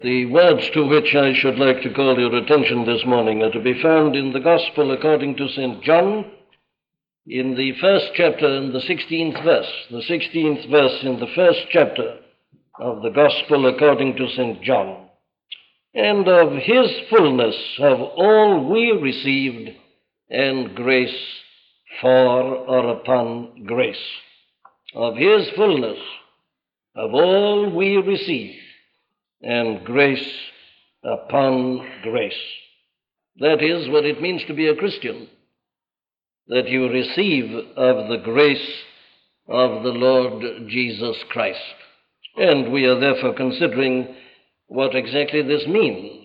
The words to which I should like to call your attention this morning are to be found in the Gospel according to St. John, in the first chapter and the 16th verse. The 16th verse in the first chapter of the Gospel according to St. John. And of his fullness have all we received, and grace for or upon grace. Of his fullness have all we received, and grace upon grace. That is what it means to be a Christian, that you receive of the grace of the Lord Jesus Christ. And we are therefore considering what exactly this means.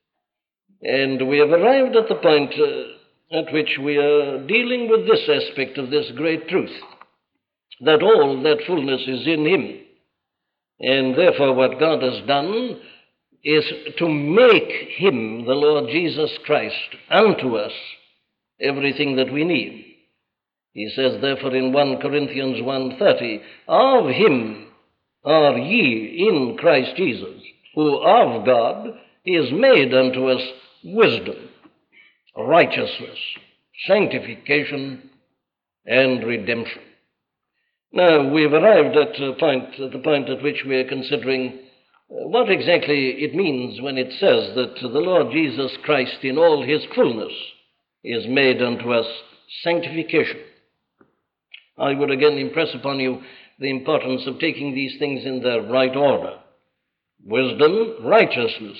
And we have arrived at the point at which we are dealing with this aspect of this great truth, that all that fullness is in him. And therefore what God has done is to make him, the Lord Jesus Christ, unto us everything that we need. He says therefore in 1 Corinthians 1:30, of him are ye in Christ Jesus, who of God is made unto us wisdom, righteousness, sanctification, and redemption. Now, we've arrived at the point at which we are considering what exactly it means when it says that the Lord Jesus Christ in all his fullness is made unto us sanctification. I would again impress upon you the importance of taking these things in their right order. Wisdom, righteousness,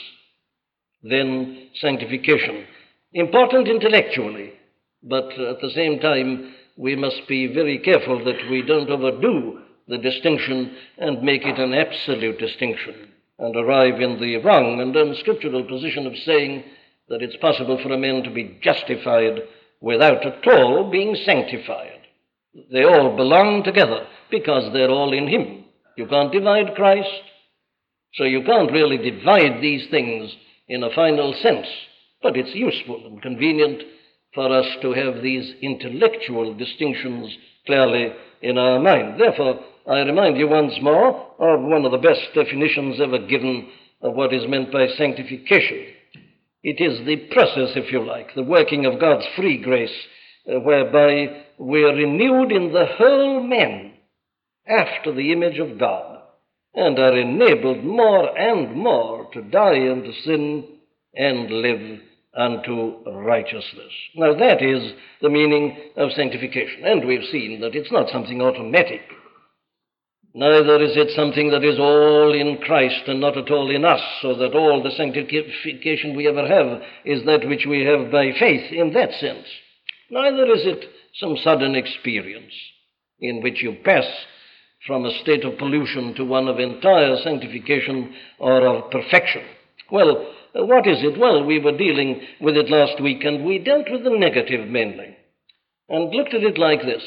then sanctification. Important intellectually, but at the same time, we must be very careful that we don't overdo the distinction and make it an absolute distinction and arrive in the wrong and unscriptural position of saying that it's possible for a man to be justified without at all being sanctified. They all belong together because they're all in him. You can't divide Christ, so you can't really divide these things in a final sense, but it's useful and convenient for us to have these intellectual distinctions clearly in our mind. Therefore, I remind you once more of one of the best definitions ever given of what is meant by sanctification. It is the process, if you like, the working of God's free grace, whereby we are renewed in the whole man after the image of God, and are enabled more and more to die unto sin and live unto righteousness. Now that is the meaning of sanctification, and we've seen that it's not something automatic. Neither is it something that is all in Christ and not at all in us, so that all the sanctification we ever have is that which we have by faith in that sense. Neither is it some sudden experience in which you pass from a state of pollution to one of entire sanctification or of perfection. Well, what is it? Well, we were dealing with it last week, and we dealt with the negative mainly, and looked at it like this.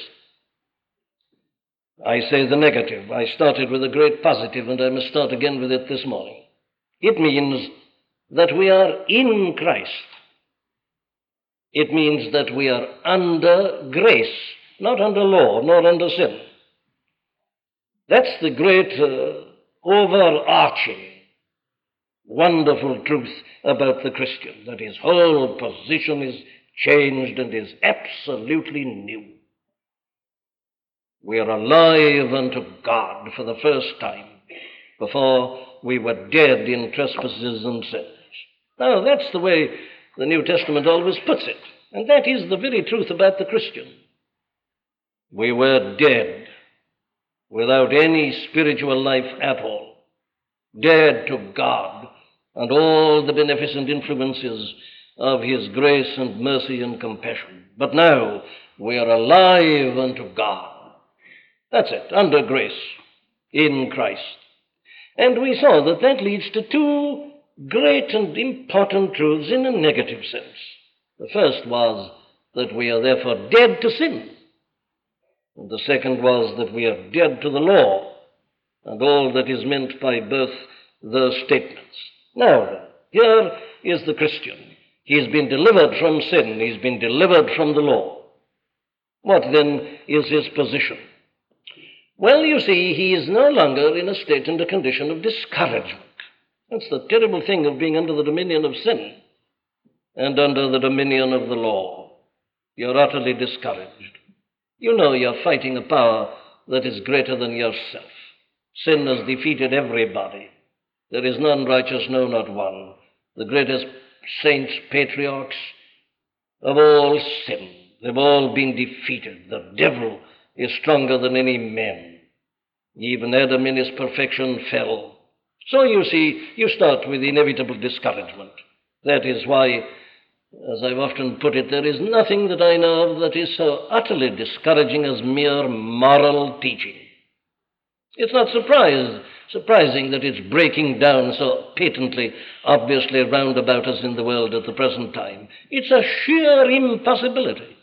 I say the negative. I started with a great positive, and I must start again with it this morning. It means that we are in Christ. It means that we are under grace, not under law, nor under sin. That's the great overarching wonderful truth about the Christian, that his whole position is changed and is absolutely new. We are alive unto God for the first time. Before, we were dead in trespasses and sins. Now, that's the way the New Testament always puts it, and that is the very truth about the Christian. We were dead, without any spiritual life at all, dead to God and all the beneficent influences of his grace and mercy and compassion. But now we are alive unto God. That's it, under grace, in Christ. And we saw that that leads to two great and important truths in a negative sense. The first was that we are therefore dead to sin. And the second was that we are dead to the law and all that is meant by both those statements. Now then, here is the Christian. He's been delivered from sin. He's been delivered from the law. What then is his position? Well, you see, he is no longer in a state and a condition of discouragement. That's the terrible thing of being under the dominion of sin and under the dominion of the law. You're utterly discouraged. You know you're fighting a power that is greater than yourself. Sin has defeated everybody. There is none righteous, no, not one. The greatest saints, patriarchs of all sin, they've all been defeated. The devil is stronger than any man. Even Adam in his perfection fell. So you see, you start with inevitable discouragement. That is why, as I've often put it, there is nothing that I know of that is so utterly discouraging as mere moral teaching. It's not surprising that it's breaking down so patently, obviously round about us in the world at the present time. It's a sheer impossibility.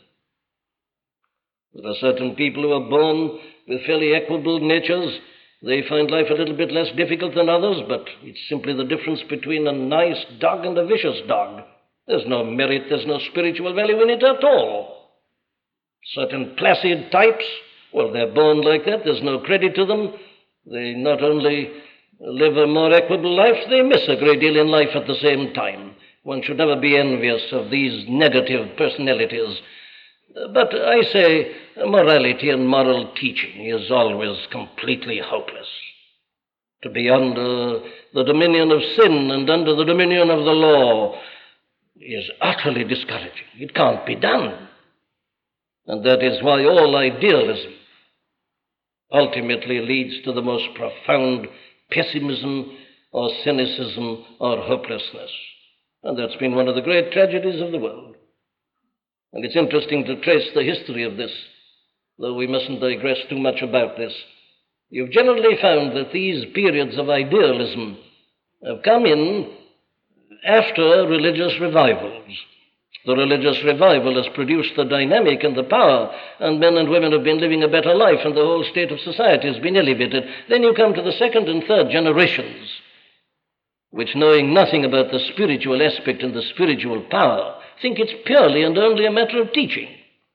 There are certain people who are born with fairly equable natures. They find life a little bit less difficult than others, but it's simply the difference between a nice dog and a vicious dog. There's no merit, there's no spiritual value in it at all. Certain placid types, well, they're born like that. There's no credit to them. They not only live a more equable life, they miss a great deal in life at the same time. One should never be envious of these negative personalities. But I say morality and moral teaching is always completely hopeless. To be under the dominion of sin and under the dominion of the law is utterly discouraging. It can't be done. And that is why all idealism ultimately leads to the most profound pessimism or cynicism or hopelessness. And that's been one of the great tragedies of the world. And it's interesting to trace the history of this, though we mustn't digress too much about this. You've generally found that these periods of idealism have come in after religious revivals. The religious revival has produced the dynamic and the power, and men and women have been living a better life, and the whole state of society has been elevated. Then you come to the second and third generations, which, knowing nothing about the spiritual aspect and the spiritual power, think it's purely and only a matter of teaching.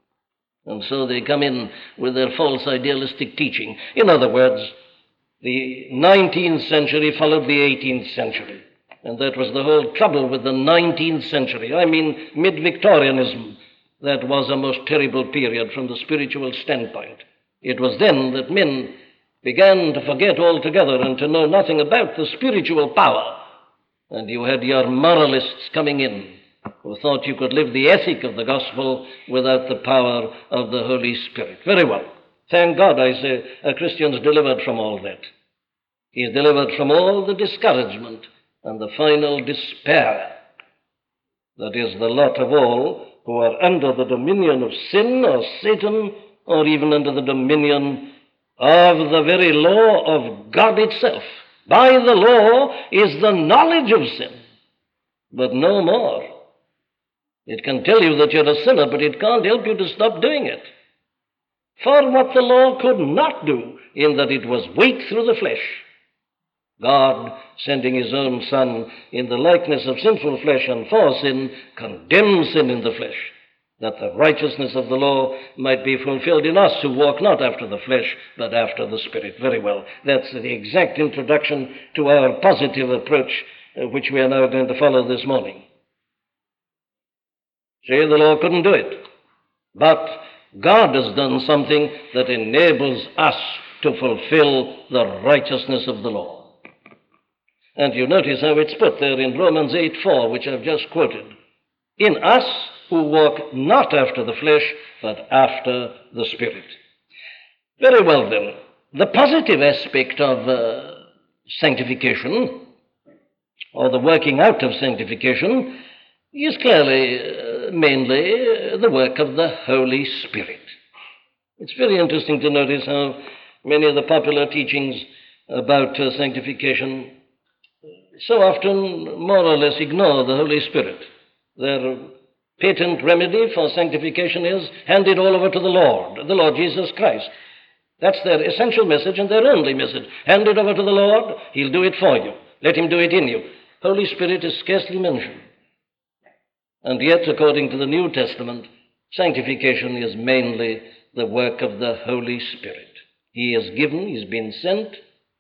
And so they come in with their false idealistic teaching. In other words, the 19th century followed the 18th century. And that was the whole trouble with the 19th century. I mean, mid-Victorianism. That was a most terrible period from the spiritual standpoint. It was then that men began to forget altogether and to know nothing about the spiritual power. And you had your moralists coming in who thought you could live the ethic of the gospel without the power of the Holy Spirit. Very well. Thank God, I say, a Christian's delivered from all that. He's delivered from all the discouragement and the final despair that is the lot of all who are under the dominion of sin or Satan, or even under the dominion of the very law of God itself. By the law is the knowledge of sin, but no more. It can tell you that you're a sinner, but it can't help you to stop doing it. For what the law could not do, in that it was weak through the flesh, God, sending his own Son in the likeness of sinful flesh and for sin, condemned sin in the flesh, that the righteousness of the law might be fulfilled in us who walk not after the flesh, but after the Spirit. Very well. That's the exact introduction to our positive approach, which we are now going to follow this morning. See, the law couldn't do it. But God has done something that enables us to fulfill the righteousness of the law. And you notice how it's put there in Romans 8:4, which I've just quoted. In us who walk not after the flesh, but after the Spirit. Very well then. The positive aspect of sanctification, or the working out of sanctification, is clearly mainly the work of the Holy Spirit. It's very interesting to notice how many of the popular teachings about sanctification so often more or less ignore the Holy Spirit. Their patent remedy for sanctification is hand it all over to the Lord Jesus Christ. That's their essential message and their only message. Hand it over to the Lord, he'll do it for you. Let him do it in you. Holy Spirit is scarcely mentioned. And yet, according to the New Testament, sanctification is mainly the work of the Holy Spirit. He is given, he's been sent,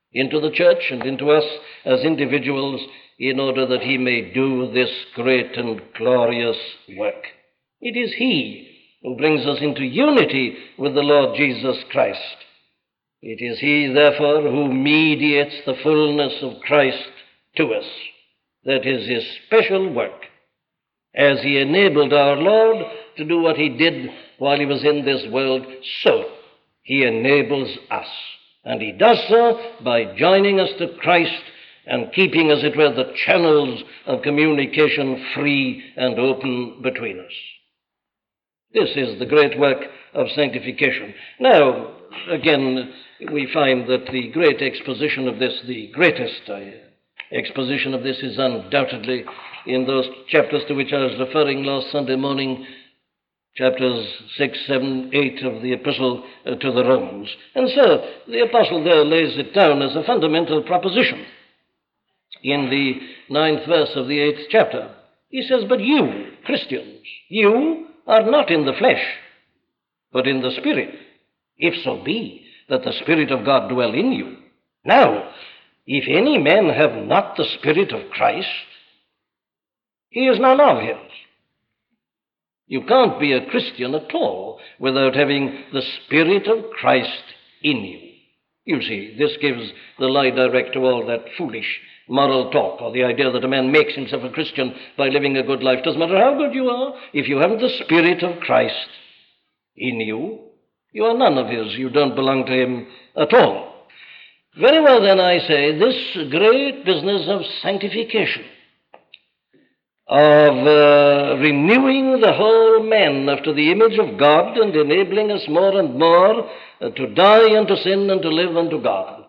into the church and into us as individuals in order that he may do this great and glorious work. It is he who brings us into unity with the Lord Jesus Christ. It is he, therefore, who mediates the fullness of Christ to us. That is his special work, as he enabled our Lord to do what he did while he was in this world, so he enables us. And he does so by joining us to Christ and keeping, as it were, the channels of communication free and open between us. This is the great work of sanctification. Now, again, we find that the great exposition of this, the greatest exposition of this, is undoubtedly in those chapters to which I was referring last Sunday morning, chapters 6, 7, 8 of the epistle to the Romans. And so the apostle there lays it down as a fundamental proposition. In the 9th verse of the 8th chapter, he says, "But you, Christians, you are not in the flesh, but in the Spirit, if so be that the Spirit of God dwell in you. Now, if any man have not the Spirit of Christ, he is none of his." You can't be a Christian at all without having the Spirit of Christ in you. You see, this gives the lie direct to all that foolish moral talk, or the idea that a man makes himself a Christian by living a good life. Doesn't matter how good you are, if you haven't the Spirit of Christ in you, you are none of his. You don't belong to him at all. Very well, then, I say, this great business of sanctification, of renewing the whole man after the image of God and enabling us more and more to die unto sin and to live unto God,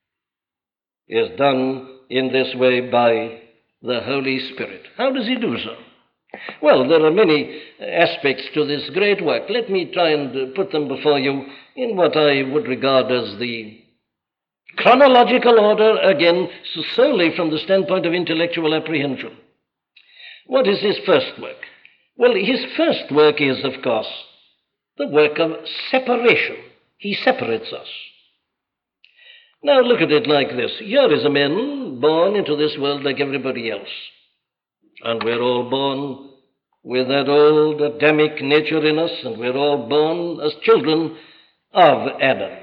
is done in this way by the Holy Spirit. How does he do so? Well, there are many aspects to this great work. Let me try and put them before you in what I would regard as the chronological order, again, solely from the standpoint of intellectual apprehension. What is his first work? Well, his first work is, of course, the work of separation. He separates us. Now look at it like this. Here is a man born into this world like everybody else. And we're all born with that old Adamic nature in us, and we're all born as children of Adam.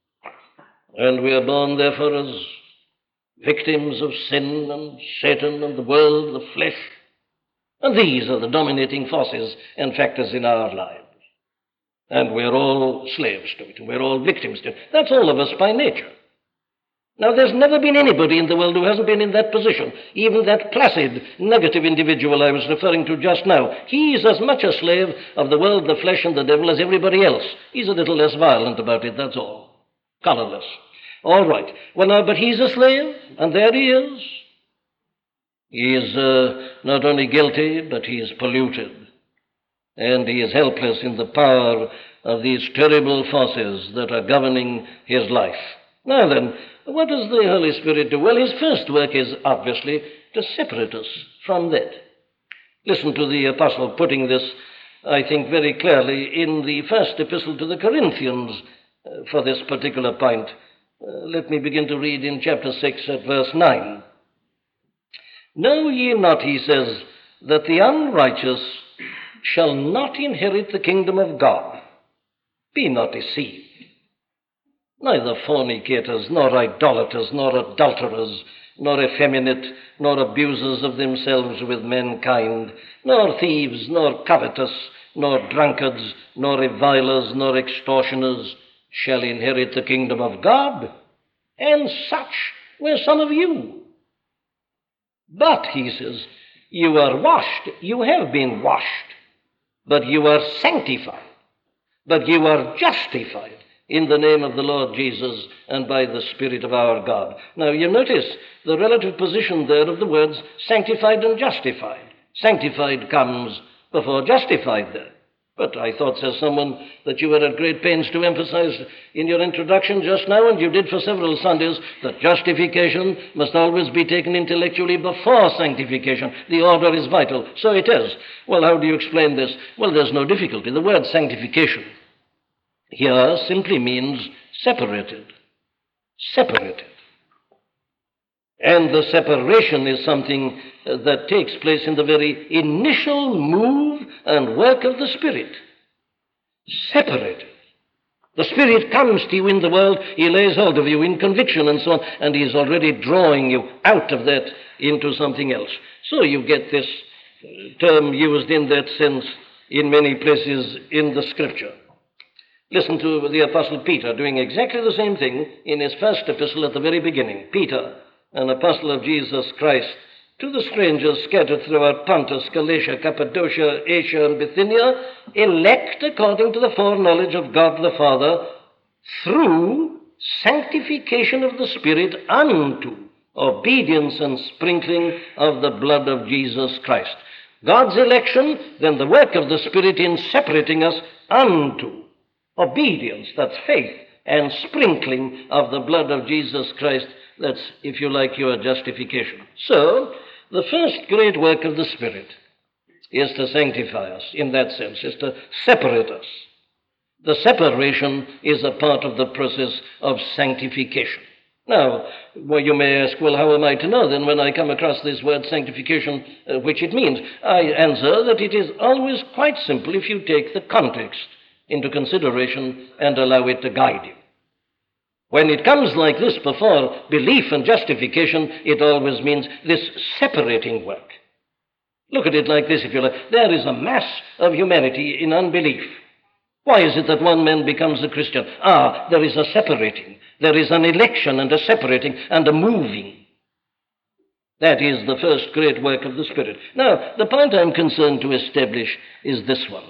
And we are born, therefore, as victims of sin and Satan and the world, the flesh. And these are the dominating forces and factors in our lives. And we're all slaves to it. We're all victims to it. That's all of us by nature. Now, there's never been anybody in the world who hasn't been in that position. Even that placid, negative individual I was referring to just now. He's as much a slave of the world, the flesh, and the devil as everybody else. He's a little less violent about it, that's all. Colorless. All right. Well, now, but he's a slave, and there he is. He is not only guilty, but he is polluted. And he is helpless in the power of these terrible forces that are governing his life. Now then, what does the Holy Spirit do? Well, his first work is obviously to separate us from that. Listen to the apostle putting this, I think, very clearly in the first epistle to the Corinthians for this particular point. Let me begin to read in chapter 6 at verse 9. "Know ye not," he says, "that the unrighteous shall not inherit the kingdom of God? Be not deceived. Neither fornicators, nor idolaters, nor adulterers, nor effeminate, nor abusers of themselves with mankind, nor thieves, nor covetous, nor drunkards, nor revilers, nor extortioners shall inherit the kingdom of God. And such were some of you. But," he says, "you are washed, you have been washed, but you are sanctified, but you are justified in the name of the Lord Jesus and by the Spirit of our God." Now, you notice the relative position there of the words sanctified and justified. Sanctified comes before justified there. But I thought, says someone, that you were at great pains to emphasize in your introduction just now, and you did for several Sundays, that justification must always be taken intellectually before sanctification. The order is vital. So it is. Well, how do you explain this? Well, there's no difficulty. The word sanctification here simply means separated. Separated. And the separation is something that takes place in the very initial move and work of the Spirit. Separated. The Spirit comes to you in the world, He lays hold of you in conviction and so on, and He is already drawing you out of that into something else. So you get this term used in that sense in many places in the Scripture. Listen to the Apostle Peter doing exactly the same thing in his first epistle at the very beginning. Peter, an apostle of Jesus Christ, to the strangers scattered throughout Pontus, Galatia, Cappadocia, Asia, and Bithynia, elect according to the foreknowledge of God the Father, through sanctification of the Spirit unto obedience and sprinkling of the blood of Jesus Christ. God's election, then the work of the Spirit in separating us unto obedience, that's faith, and sprinkling of the blood of Jesus Christ, that's, if you like, your justification. So, the first great work of the Spirit is to sanctify us, in that sense, is to separate us. The separation is a part of the process of sanctification. Now, well, you may ask, well, how am I to know then when I come across this word sanctification, which it means? I answer that it is always quite simple if you take the context into consideration and allow it to guide you. When it comes like this before belief and justification, it always means this separating work. Look at it like this, if you like. There is a mass of humanity in unbelief. Why is it that one man becomes a Christian? There is a separating. There is an election and a separating and a moving. That is the first great work of the Spirit. Now, the point I'm concerned to establish is this one.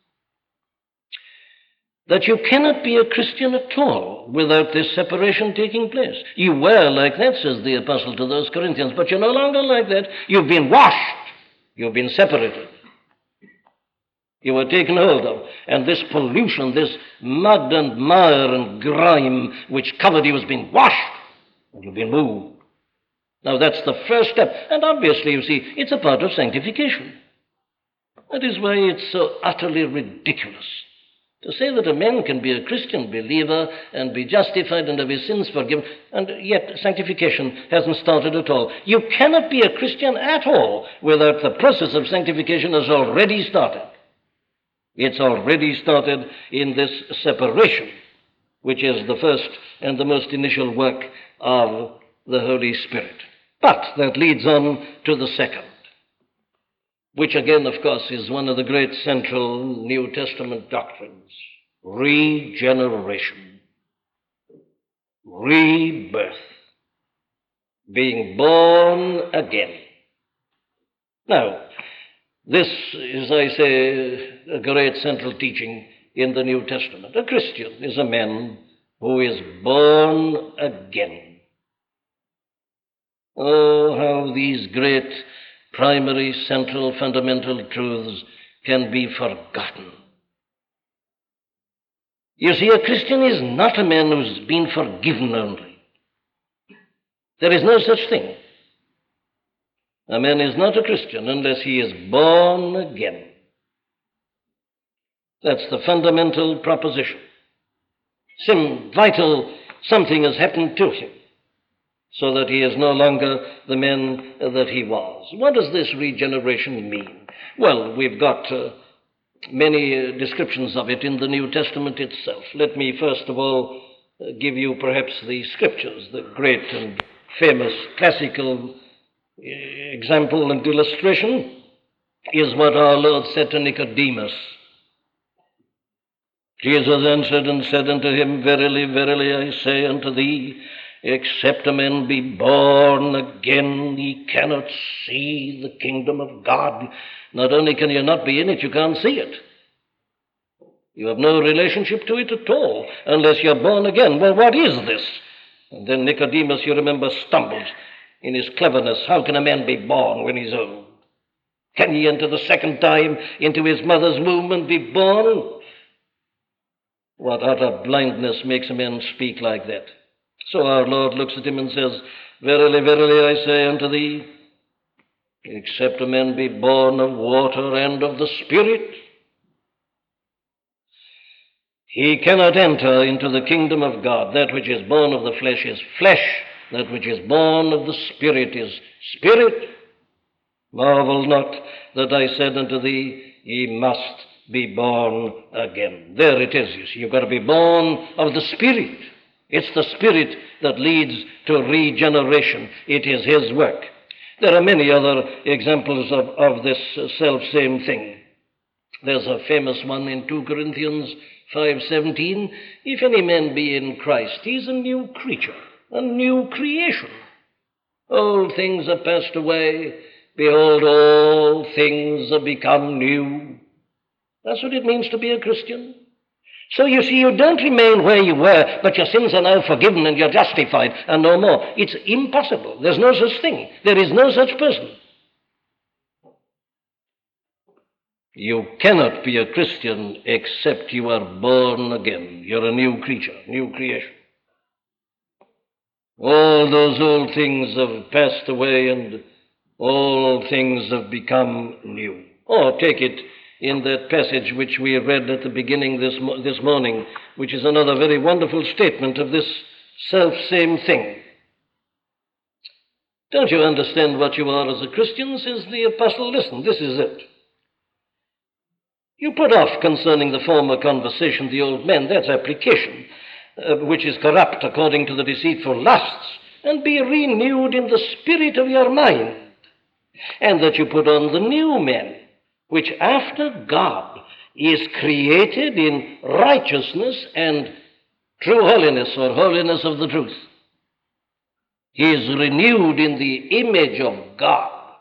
That you cannot be a Christian at all without this separation taking place. You were like that, says the apostle to those Corinthians, but you're no longer like that. You've been washed. You've been separated. You were taken hold of. And this pollution, this mud and mire and grime which covered you has been washed. And you've been moved. Now that's the first step. And obviously, you see, it's a part of sanctification. That is why it's so utterly ridiculous to say that a man can be a Christian believer and be justified and have his sins forgiven, and yet sanctification hasn't started at all. You cannot be a Christian at all without the process of sanctification has already started. It's already started in this separation, which is the first and the most initial work of the Holy Spirit. But that leads on to the second, which again, of course, is one of the great central New Testament doctrines: regeneration, rebirth, being born again. Now, this is, I say, a great central teaching in the New Testament. A Christian is a man who is born again. Oh, how these great primary, central, fundamental truths can be forgotten. You see, a Christian is not a man who's been forgiven only. There is no such thing. A man is not a Christian unless he is born again. That's the fundamental proposition. Some vital something has happened to him, so that he is no longer the man that he was. What does this regeneration mean? Well, we've got many descriptions of it in the New Testament itself. Let me first of all give you perhaps the Scriptures. The great and famous classical example and illustration is what our Lord said to Nicodemus. Jesus answered and said unto him, Verily, verily, I say unto thee, except a man be born again, he cannot see the kingdom of God. Not only can you not be in it, you can't see it. You have no relationship to it at all unless you're born again. Well, what is this? And then Nicodemus, you remember, stumbles in his cleverness. How can a man be born when he's old? Can he enter the second time into his mother's womb and be born? What utter blindness makes a man speak like that? So our Lord looks at him and says, Verily, verily, I say unto thee, except a man be born of water and of the Spirit, he cannot enter into the kingdom of God. That which is born of the flesh is flesh, That which is born of the Spirit is spirit. Marvel not that I said unto thee, ye must be born again. There it is, you see. You've got to be born of the Spirit. It's the Spirit that leads to regeneration. It is His work. There are many other examples of this self-same thing. There's a famous one in 2 Corinthians 5:17. If any man be in Christ, he's a new creature, a new creation. Old things are passed away. Behold, all things are become new. That's what it means to be a Christian. So you see, you don't remain where you were, but your sins are now forgiven and you're justified and no more. It's impossible. There's no such thing. There is no such person. You cannot be a Christian except you are born again. You're a new creature, new creation. All those old things have passed away and all things have become new. Or take it in that passage which we read at the beginning this morning, which is another very wonderful statement of this self-same thing. Don't you understand what you are as a Christian, says the apostle? Listen, this is it. You put off concerning the former conversation the old man, that's application, which is corrupt according to the deceitful lusts, and be renewed in the spirit of your mind, and that you put on the new man, which after God is created in righteousness and true holiness, or holiness of the truth. He is renewed in the image of God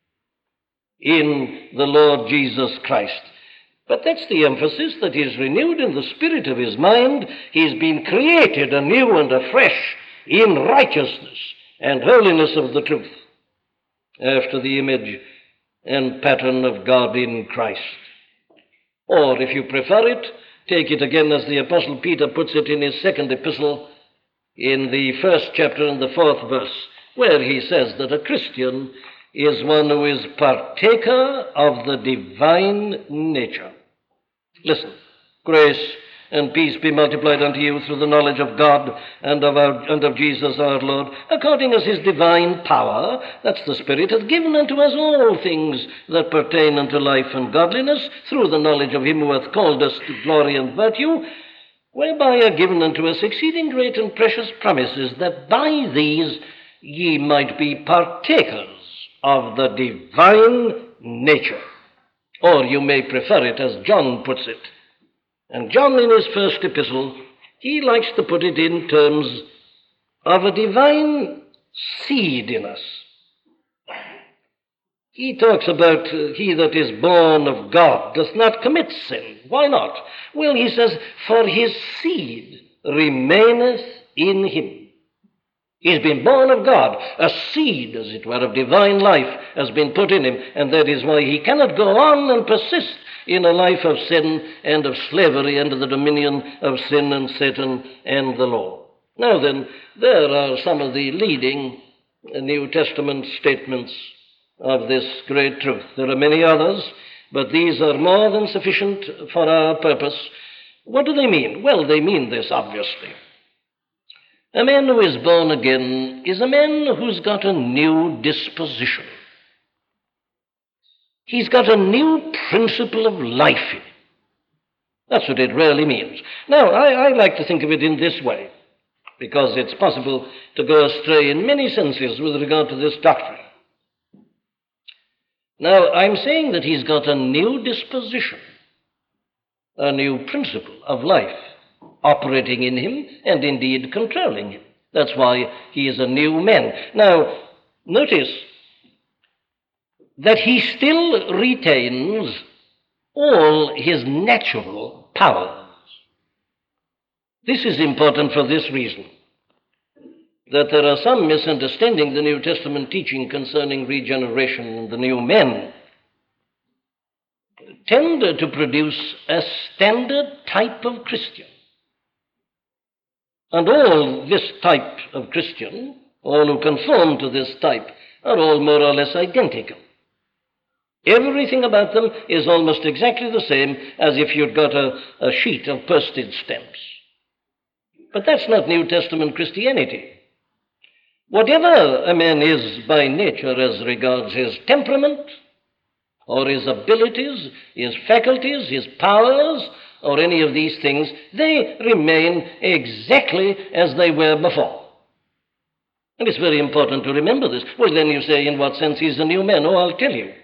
in the Lord Jesus Christ. But that's the emphasis, that he is renewed in the spirit of his mind. He's been created anew and afresh in righteousness and holiness of the truth, after the image and pattern of God in Christ. Or, if you prefer it, take it again as the Apostle Peter puts it in his second epistle, in the 1st chapter and the 4th verse, where he says that a Christian is one who is partaker of the divine nature. Listen, grace and peace be multiplied unto you through the knowledge of God and of Jesus our Lord, according as his divine power, that's the Spirit, hath given unto us all things that pertain unto life and godliness, through the knowledge of him who hath called us to glory and virtue, whereby are given unto us exceeding great and precious promises, that by these ye might be partakers of the divine nature. Or you may prefer it as John puts it. And John, in his first epistle, he likes to put it in terms of a divine seed in us. He talks about he that is born of God doth not commit sin. Why not? Well, he says, for his seed remaineth in him. He's been born of God. A seed, as it were, of divine life has been put in him, and that is why he cannot go on and persist in a life of sin and of slavery under the dominion of sin and Satan and the law. Now then, there are some of the leading New Testament statements of this great truth. There are many others, but these are more than sufficient for our purpose. What do they mean? Well, they mean this, obviously. A man who is born again is a man who's got a new disposition. He's got a new principle of life in him. That's what it really means. Now, I like to think of it in this way, because it's possible to go astray in many senses with regard to this doctrine. Now, I'm saying that he's got a new disposition, a new principle of life operating in him and indeed controlling him. That's why he is a new man. Now, notice that he still retains all his natural powers. This is important for this reason, that there are some misunderstanding the New Testament teaching concerning regeneration and the new men tend to produce a standard type of Christian. And all this type of Christian, all who conform to this type, are all more or less identical. Everything about them is almost exactly the same as if you'd got a sheet of postage stamps. But that's not New Testament Christianity. Whatever a man is by nature as regards his temperament, or his abilities, his faculties, his powers, or any of these things, they remain exactly as they were before. And it's very important to remember this. Well, then you say, in what sense he's a new man? Oh, I'll tell you.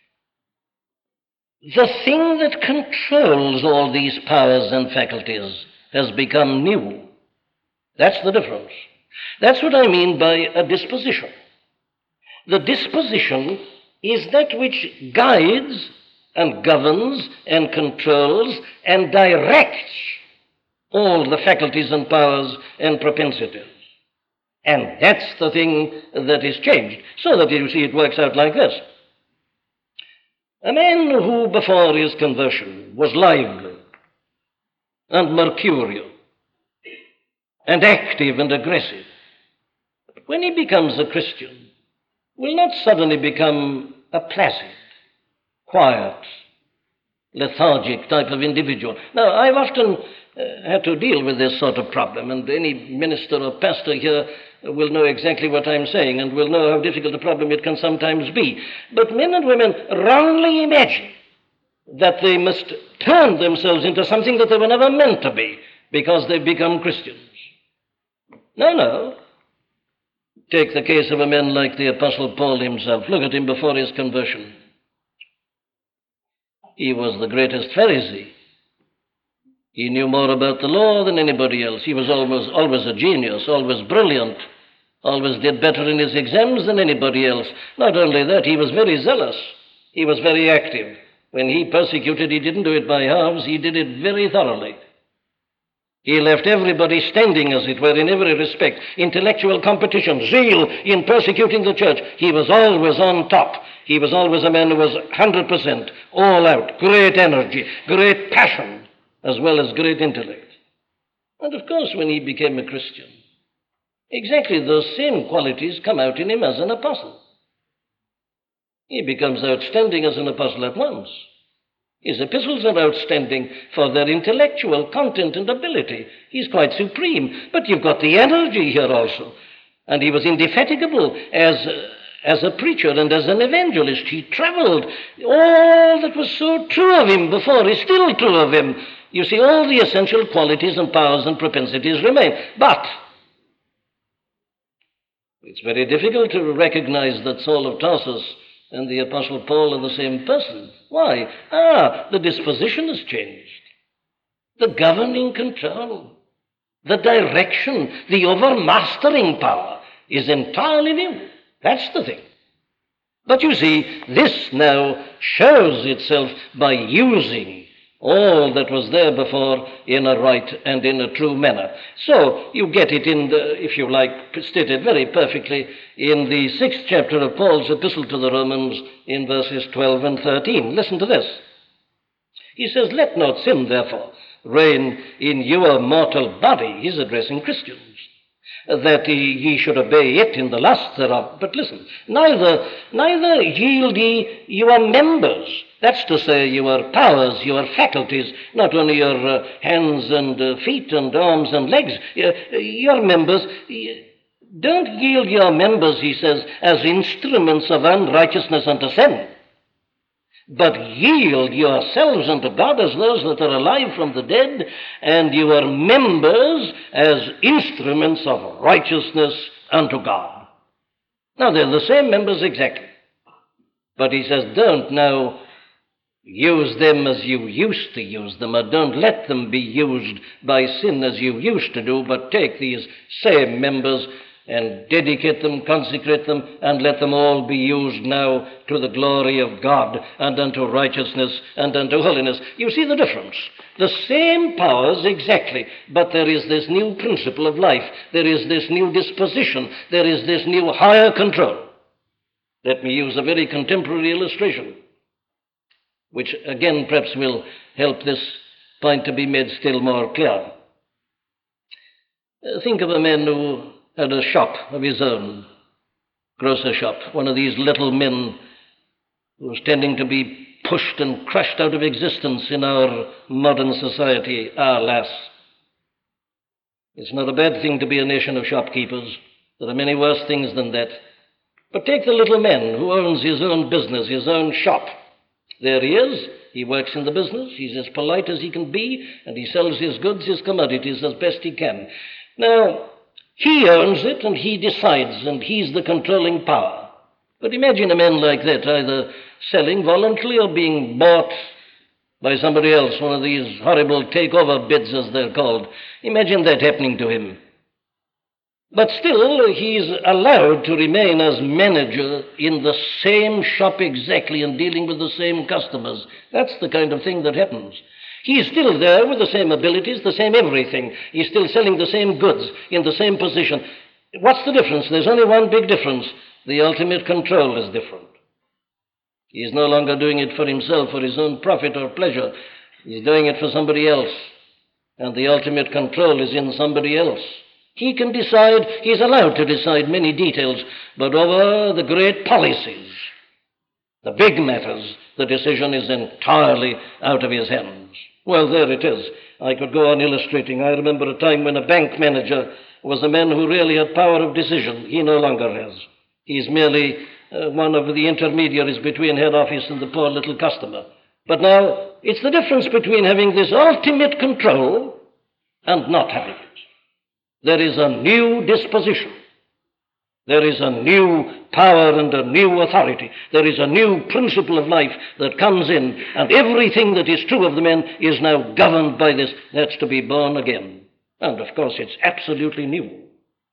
The thing that controls all these powers and faculties has become new. That's the difference. That's what I mean by a disposition. The disposition is that which guides and governs and controls and directs all the faculties and powers and propensities. And that's the thing that is changed. So that you see it works out like this. A man who before his conversion was lively and mercurial and active and aggressive, when he becomes a Christian, will not suddenly become a placid, quiet, lethargic type of individual. Now, I've often had to deal with this sort of problem, and any minister or pastor here will know exactly what I'm saying and will know how difficult a problem it can sometimes be. But men and women wrongly imagine that they must turn themselves into something that they were never meant to be because they've become Christians. No. Take the case of a man like the Apostle Paul himself. Look at him before his conversion. He was the greatest Pharisee. He knew more about the law than anybody else. He was always a genius, always brilliant, always did better in his exams than anybody else. Not only that, he was very zealous. He was very active. When he persecuted, he didn't do it by halves. He did it very thoroughly. He left everybody standing, as it were, in every respect. Intellectual competition, zeal in persecuting the church. He was always on top. He was always a man who was 100%, all out, great energy, great passion, as well as great intellect. And of course, when he became a Christian, exactly those same qualities come out in him as an apostle. He becomes outstanding as an apostle at once. His epistles are outstanding for their intellectual content and ability. He's quite supreme. But you've got the energy here also. And he was indefatigable as a preacher and as an evangelist. He traveled. All that was so true of him before is still true of him. You see, all the essential qualities and powers and propensities remain. But it's very difficult to recognize that Saul of Tarsus and the Apostle Paul are the same person. Why? The disposition has changed. The governing control, the direction, the overmastering power is entirely new. That's the thing. But you see, this now shows itself by using all that was there before in a right and in a true manner. So you get it in the, if you like, stated very perfectly in the 6th chapter of Paul's epistle to the Romans in verses 12 and 13. Listen to this. He says, "Let not sin, therefore, reign in your mortal body." He's addressing Christians. "That ye should obey it in the lust thereof." But listen, neither yield ye your members. That's to say, your powers, your faculties, not only your hands and feet and arms and legs, your members. Don't yield your members, he says, as instruments of unrighteousness unto sin, but yield yourselves unto God as those that are alive from the dead, and your members as instruments of righteousness unto God. Now, they're the same members exactly. But he says, don't now use them as you used to use them, or don't let them be used by sin as you used to do, but take these same members and dedicate them, consecrate them, and let them all be used now to the glory of God and unto righteousness and unto holiness. You see the difference? The same powers exactly, but there is this new principle of life. There is this new disposition. There is this new higher control. Let me use a very contemporary illustration, which again perhaps will help this point to be made still more clear. Think of a man who had a shop of his own, grocer shop, one of these little men who was tending to be pushed and crushed out of existence in our modern society, alas. It's not a bad thing to be a nation of shopkeepers. There are many worse things than that. But take the little man who owns his own business, his own shop. There he is. He works in the business. He's as polite as he can be, and he sells his goods, his commodities, as best he can. Now, he owns it, and he decides, and he's the controlling power. But imagine a man like that either selling voluntarily or being bought by somebody else, one of these horrible takeover bids, as they're called. Imagine that happening to him. But still, he's allowed to remain as manager in the same shop exactly and dealing with the same customers. That's the kind of thing that happens. He's still there with the same abilities, the same everything. He's still selling the same goods in the same position. What's the difference? There's only one big difference. The ultimate control is different. He's no longer doing it for himself, for his own profit or pleasure. He's doing it for somebody else. And the ultimate control is in somebody else. He can decide, he's allowed to decide many details, but over the great policies, the big matters, the decision is entirely out of his hands. Well, there it is. I could go on illustrating. I remember a time when a bank manager was a man who really had power of decision. He no longer has. He's merely one of the intermediaries between head office and the poor little customer. But now, it's the difference between having this ultimate control and not having it. There is a new disposition. There is a new power and a new authority. There is a new principle of life that comes in, and everything that is true of the man is now governed by this. That's to be born again. And, of course, it's absolutely new.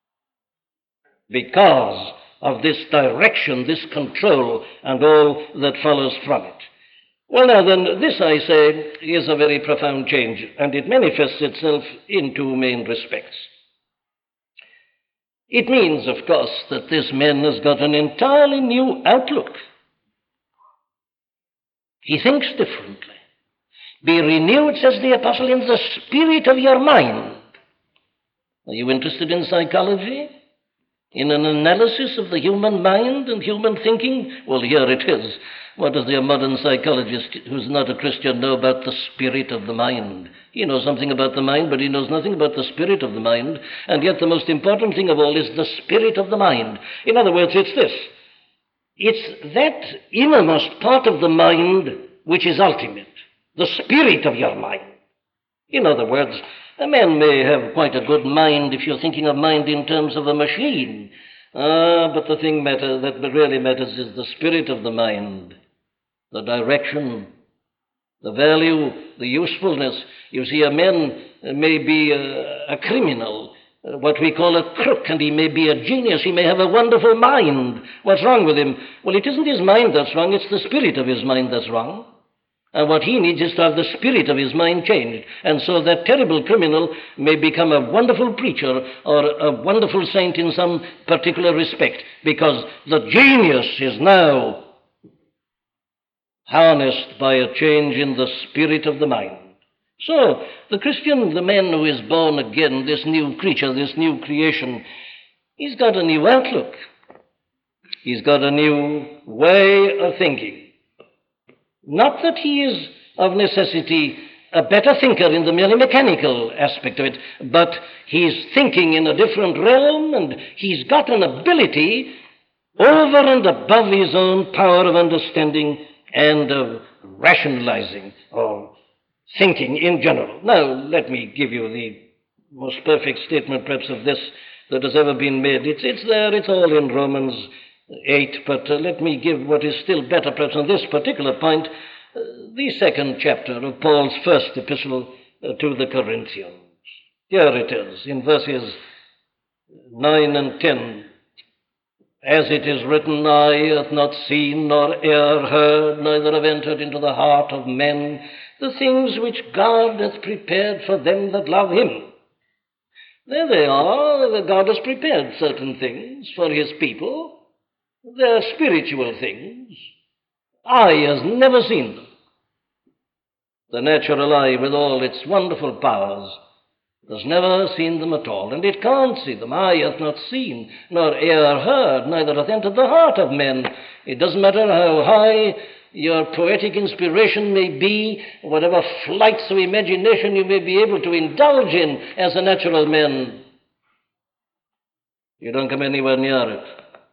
Because of this direction, this control, and all that follows from it. Well, now then, this, I say, is a very profound change, and it manifests itself in two main respects. It means, of course, that this man has got an entirely new outlook. He thinks differently. Be renewed, says the apostle, in the spirit of your mind. Are you interested in psychology? In an analysis of the human mind and human thinking? Well, here it is. What does the modern psychologist who's not a Christian know about the spirit of the mind? He knows something about the mind, but he knows nothing about the spirit of the mind. And yet the most important thing of all is the spirit of the mind. In other words, it's this. It's that innermost part of the mind which is ultimate. The spirit of your mind. In other words, a man may have quite a good mind if you're thinking of mind in terms of a machine. But the thing that really matters is the spirit of the mind. The direction, the value, the usefulness. You see, a man may be a criminal, what we call a crook, and he may be a genius. He may have a wonderful mind. What's wrong with him? Well, it isn't his mind that's wrong, it's the spirit of his mind that's wrong. And what he needs is to have the spirit of his mind changed. And so that terrible criminal may become a wonderful preacher or a wonderful saint in some particular respect, because the genius is now harnessed by a change in the spirit of the mind. So the Christian, the man who is born again, this new creature, this new creation, he's got a new outlook. He's got a new way of thinking. Not that he is of necessity a better thinker in the merely mechanical aspect of it, but he's thinking in a different realm, and he's got an ability over and above his own power of understanding and of rationalizing or thinking in general. Now, let me give you the most perfect statement, perhaps, of this that has ever been made. It's there, it's all in Romans 8, but let me give what is still better, perhaps, on this particular point, the second chapter of Paul's first epistle to the Corinthians. Here it is, in verses 9 and 10. As it is written, eye hath not seen, nor ear heard, neither have entered into the heart of men the things which God hath prepared for them that love him. There they are. God has prepared certain things for his people. They're spiritual things. Eye has never seen them. The natural eye, with all its wonderful powers, has never seen them at all, and it can't see them. Eye hath not seen, nor ear heard, neither hath entered the heart of men. It doesn't matter how high your poetic inspiration may be, whatever flights of imagination you may be able to indulge in as a natural man. You don't come anywhere near it.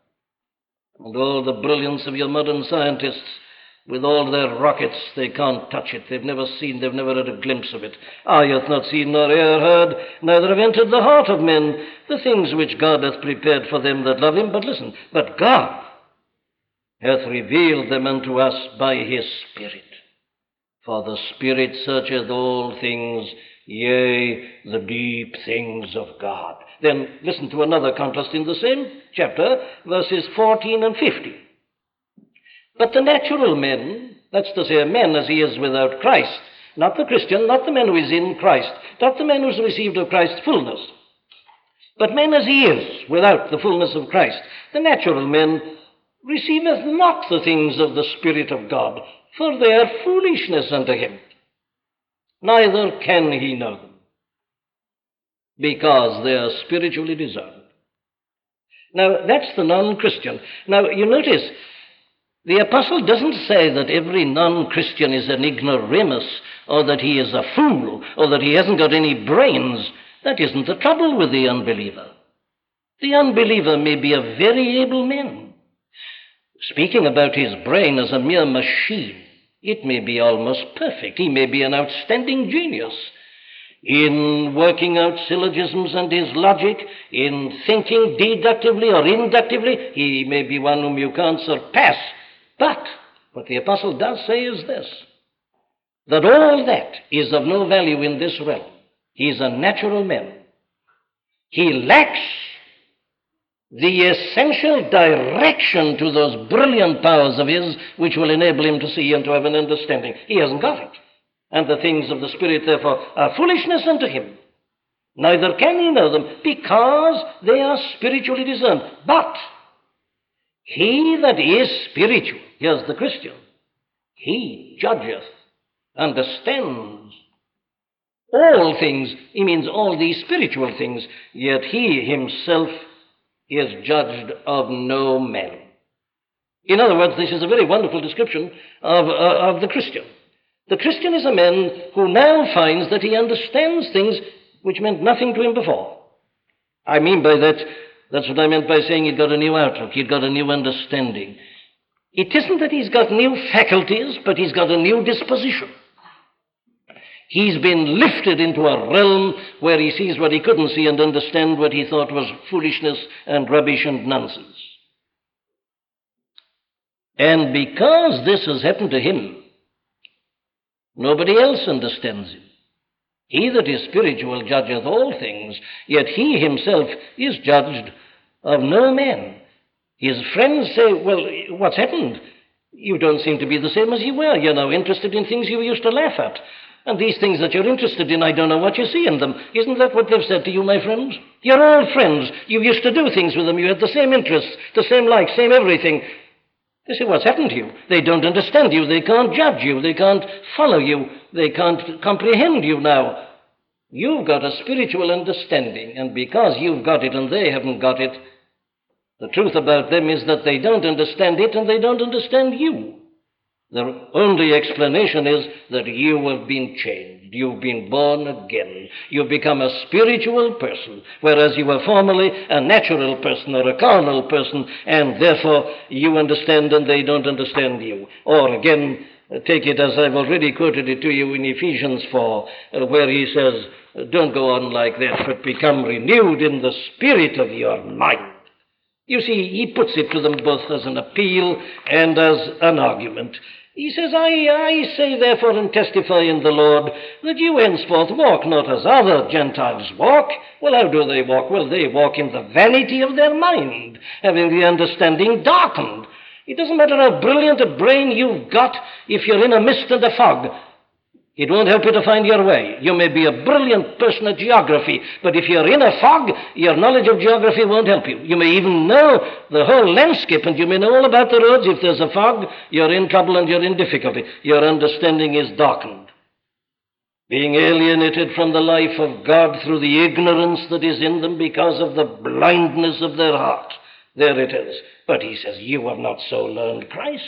And all the brilliance of your modern scientists, with all their rockets, they can't touch it. They've never had a glimpse of it. Eye hath not seen, nor ear heard, neither have entered the heart of men the things which God hath prepared for them that love him. But listen, but God hath revealed them unto us by his Spirit. For the Spirit searcheth all things, yea, the deep things of God. Then listen to another contrast in the same chapter, verses 14 and 15. But the natural man, that's to say, a man as he is without Christ, not the Christian, not the man who is in Christ, not the man who has received of Christ's fullness, but man as he is without the fullness of Christ, the natural man receiveth not the things of the Spirit of God, for they are foolishness unto him. Neither can he know them, because they are spiritually discerned. Now, that's the non-Christian. Now, you notice, the apostle doesn't say that every non-Christian is an ignoramus, or that he is a fool, or that he hasn't got any brains. That isn't the trouble with the unbeliever. The unbeliever may be a very able man. Speaking about his brain as a mere machine, it may be almost perfect. He may be an outstanding genius in working out syllogisms and his logic, in thinking deductively or inductively. He may be one whom you can't surpass. But what the apostle does say is this, that all that is of no value in this realm. He is a natural man. He lacks the essential direction to those brilliant powers of his which will enable him to see and to have an understanding. He hasn't got it. And the things of the Spirit, therefore, are foolishness unto him. Neither can he know them, because they are spiritually discerned. But he that is spiritual, here's the Christian, he judgeth, understands all things. He means all these spiritual things, yet he himself is judged of no man. In other words, this is a very wonderful description of the Christian. The Christian is a man who now finds that he understands things which meant nothing to him before. I mean by that, that's what I meant by saying he'd got a new outlook, he'd got a new understanding. It isn't that he's got new faculties, but he's got a new disposition. He's been lifted into a realm where he sees what he couldn't see and understand what he thought was foolishness and rubbish and nonsense. And because this has happened to him, nobody else understands him. He that is spiritual judgeth all things, yet he himself is judged of no man. His friends say, well, what's happened? You don't seem to be the same as you were. You're now interested in things you used to laugh at. And these things that you're interested in, I don't know what you see in them. Isn't that what they've said to you, my friends? You're old friends. You used to do things with them. You had the same interests, the same likes, same everything. They say, what's happened to you? They don't understand you. They can't judge you. They can't follow you. They can't comprehend you now. You've got a spiritual understanding, and because you've got it and they haven't got it, the truth about them is that they don't understand it and they don't understand you. The only explanation is that you have been changed. You've been born again. You've become a spiritual person, whereas you were formerly a natural person or a carnal person, and therefore you understand and they don't understand you. Or again, take it as I've already quoted it to you in Ephesians 4, where he says, don't go on like that, but become renewed in the spirit of your mind. You see, he puts it to them both as an appeal and as an argument. He says, I say therefore and testify in the Lord that you henceforth walk not as other Gentiles walk. Well, how do they walk? Well, they walk in the vanity of their mind, having the understanding darkened. It doesn't matter how brilliant a brain you've got if you're in a mist and a fog. It won't help you to find your way. You may be a brilliant person at geography, but if you're in a fog, your knowledge of geography won't help you. You may even know the whole landscape, and you may know all about the roads. If there's a fog, you're in trouble and you're in difficulty. Your understanding is darkened. Being alienated from the life of God through the ignorance that is in them because of the blindness of their heart. There it is. But he says, you have not so learned Christ.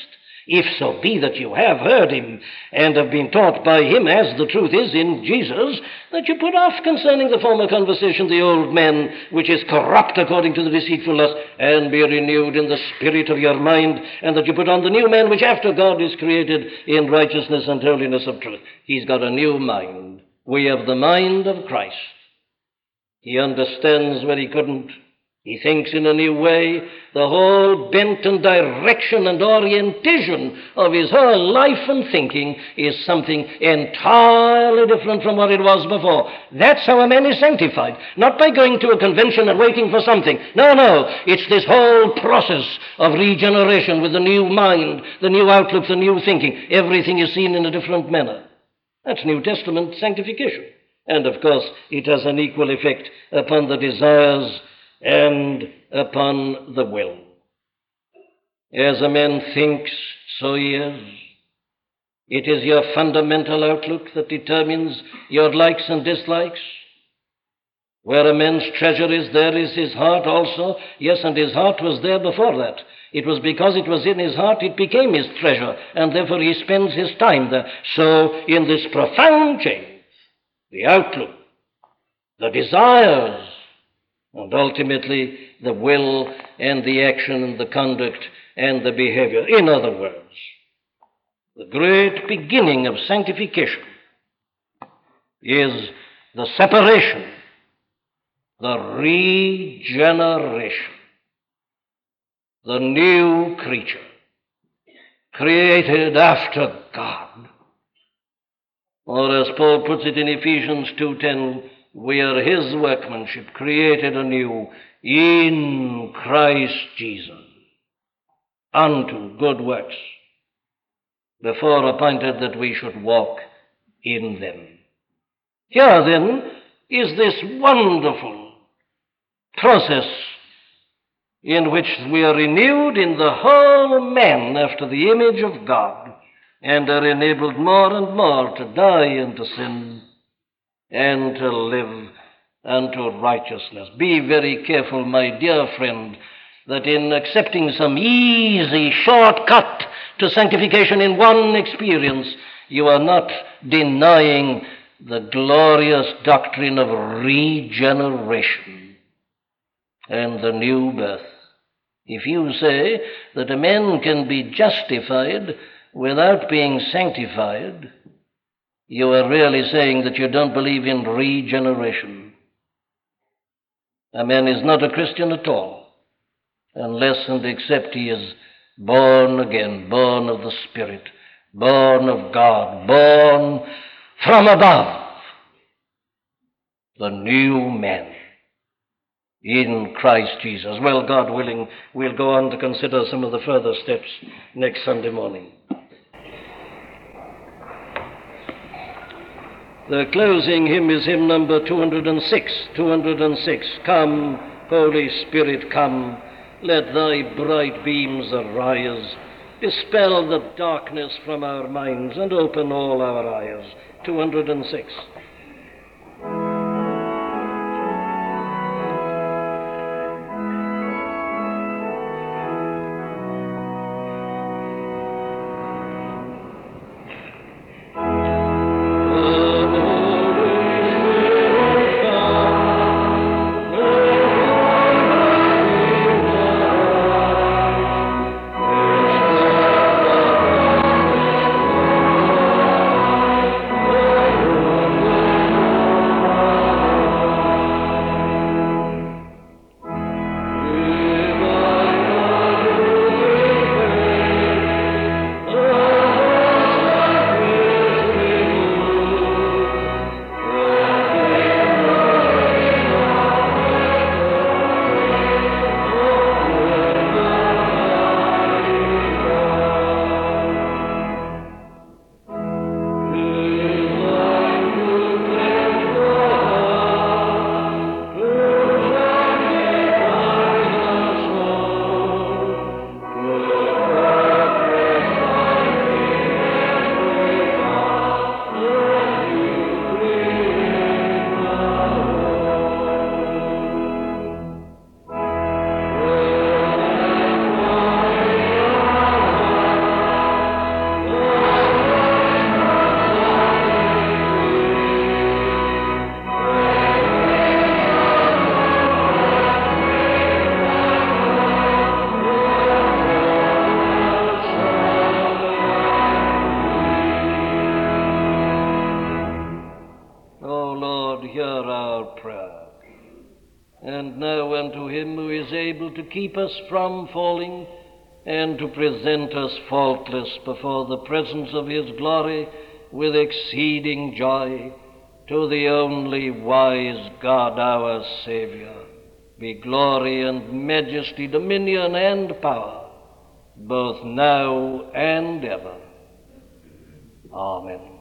If so be that you have heard him and have been taught by him, as the truth is in Jesus, that you put off concerning the former conversation the old man, which is corrupt according to the deceitful lust, and be renewed in the spirit of your mind, and that you put on the new man, which after God is created in righteousness and holiness of truth. He's got a new mind. We have the mind of Christ. He understands where he couldn't. He thinks in a new way. The whole bent and direction and orientation of his whole life and thinking is something entirely different from what it was before. That's how a man is sanctified. Not by going to a convention and waiting for something. No. It's this whole process of regeneration with the new mind, the new outlook, the new thinking. Everything is seen in a different manner. That's New Testament sanctification. And, of course, it has an equal effect upon the desires and upon the will. As a man thinks, so he is. It is your fundamental outlook that determines your likes and dislikes. Where a man's treasure is, there is his heart also. Yes, and his heart was there before that. It was because it was in his heart it became his treasure, and therefore he spends his time there. So, in this profound change, the outlook, the desires, and ultimately the will and the action and the conduct and the behavior. In other words, the great beginning of sanctification is the separation, the regeneration, the new creature, created after God. Or as Paul puts it in Ephesians 2:10, we are his workmanship, created anew in Christ Jesus, unto good works, before appointed that we should walk in them. Here, then, is this wonderful process in which we are renewed in the whole man after the image of God, and are enabled more and more to die unto sin and to live unto righteousness. Be very careful, my dear friend, that in accepting some easy shortcut to sanctification in one experience, you are not denying the glorious doctrine of regeneration and the new birth. If you say that a man can be justified without being sanctified, you are really saying that you don't believe in regeneration. A man is not a Christian at all, unless and except he is born again, born of the Spirit, born of God, born from above, the new man in Christ Jesus. Well, God willing, we'll go on to consider some of the further steps next Sunday morning. The closing hymn is hymn number 206. 206. Come, Holy Spirit, come. Let thy bright beams arise. Dispel the darkness from our minds and open all our eyes. 206. our prayer. And now unto him who is able to keep us from falling and to present us faultless before the presence of his glory with exceeding joy, to the only wise God our Saviour, be glory and majesty, dominion and power, both now and ever. Amen.